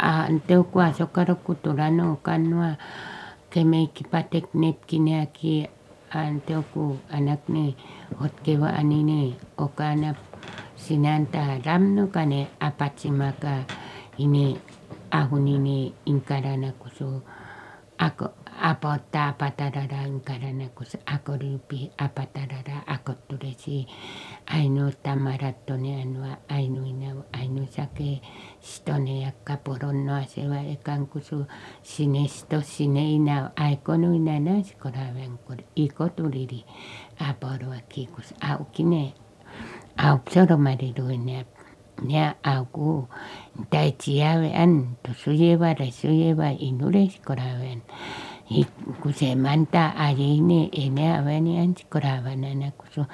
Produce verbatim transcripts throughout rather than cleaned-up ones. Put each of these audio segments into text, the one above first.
Anteu kuaso karo kuturano kanwa keme kipatek nep kine aki anteu ku anak ni hot kewa anine okana sinanta ramno kane apatsimaka ini ahunini inkarana kuso ako apota patarara inkarana kuso ako rupi apatarara ako turesi aino tamaratone anwa aino ina aino sake stone akaporon no asewa ekan kuso sinesto sineina aikono inana sikoraven kor iko turiri aporo aki kus au kine au psoro mariru ine ne aku tai chiave an to suyeva re suyeva inure sikoraven kuse manta arine ene aveni an sikoravana na kuso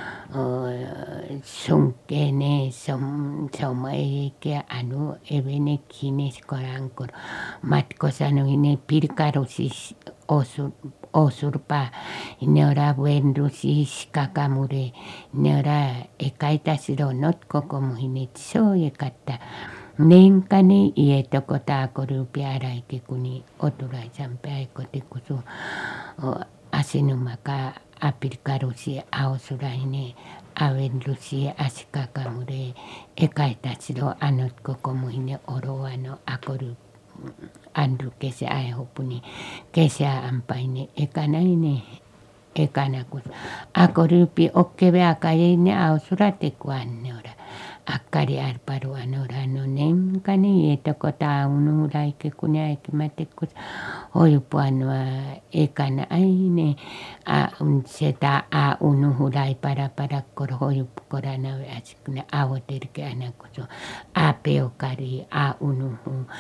sunkene som somai ke anu evene kine sikorankor matkosano ine pirkarosis osur osurpa neora buenrusis kakamure neora ekaita siro not kokomo hine so ekata nenkane ieto kota korupi arai ke kuni oturai sampai kote kusu asinu maka apirkarosi ausuraine avenrusi asikakamure ekaita siro anot kokomo hine oroano akoru andru kese ae hopuni kese ampaine ekanaine ekana kus akorupi okebe akaine ausurate kuanne ora akari arparu anora no nenkane eto kota unu raike kunya ekimate kus oyupuanwa ekana aine a unseta a unu hurai para para kor hoyup korana asikuna awoterke anakuso apeo kari a unu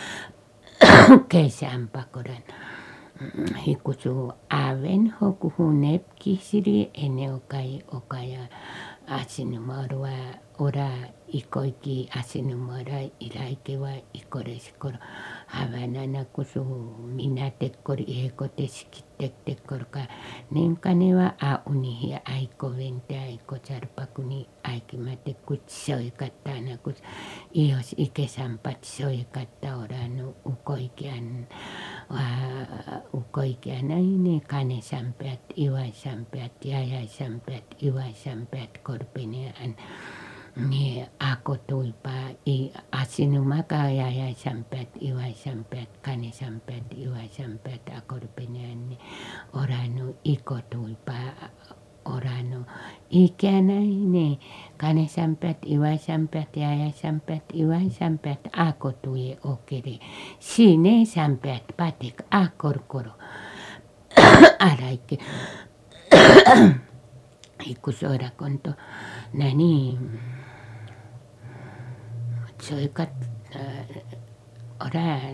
kese ampakoran hikusu aven hokuhunep kisiri ene okai okaya asinumarwa ora ikoiki asinumara iraikewa ikoresikor havanana kusu minatekor iekote sikitektekor ka nenkanewa a unihi aiko vente aiko sarpakuni aikimate kutsoy katana kus ios ikesampat soy kata orano ukoikian ukoikian aine kane sampeat iwai sampeat yayai sampeat iwai sampeat korpenean ni ako tulpa i asinumaka yayai sampeat iwai sampeat kane sampeat iwai sampeat akorpenean orano iko tulpa orano ikianaine kane sampeat iwai sampeat yayai sampeat iwai sampeat ako tuye okere sine sampeat patik akorkoro araike ikusora konto nani soikat ora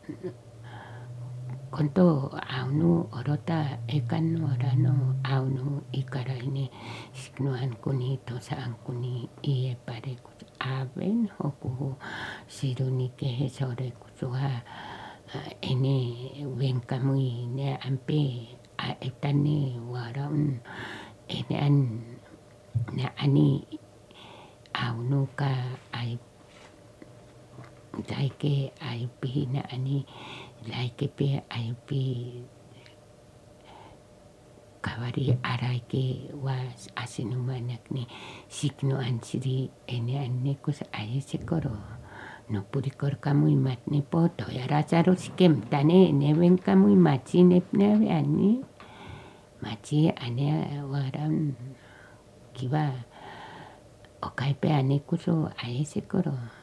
konto aunu orota ekan orano aunu ikaraini siknuan kuni tosaan kuni iye pare kus aven hoku siruni ke sore kusuha ene wenkamui ne ampe a etani waran ene an na ani aunu ka ai daike ai pi na ani laike pe ai pi kavari araike was asinumanak ni sikno ansiri ene anne kus ai sekoro no purikor kamu imat ne poto ya rasaro sikem tane ne wen kamu imachi ne ne ani machi ane waran kiba okai pe ane kuso ai sekoro